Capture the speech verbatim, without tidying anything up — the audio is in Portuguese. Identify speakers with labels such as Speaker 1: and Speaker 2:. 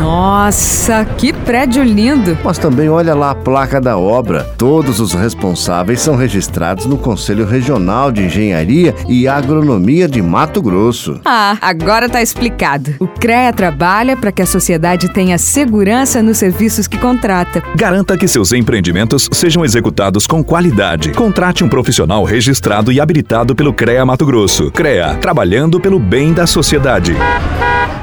Speaker 1: Nossa, que prédio lindo!
Speaker 2: Mas também olha lá a placa da obra. Todos os responsáveis são registrados no Conselho Regional de Engenharia e Agronomia de Mato Grosso.
Speaker 1: Ah, agora tá explicado. O CREA trabalha para que a sociedade tenha segurança nos serviços que contrata.
Speaker 3: Garanta que seus empreendimentos sejam executados com qualidade. Contrate um profissional registrado e habilitado pelo CREA Mato Grosso. CREA, trabalhando pelo bem da sociedade.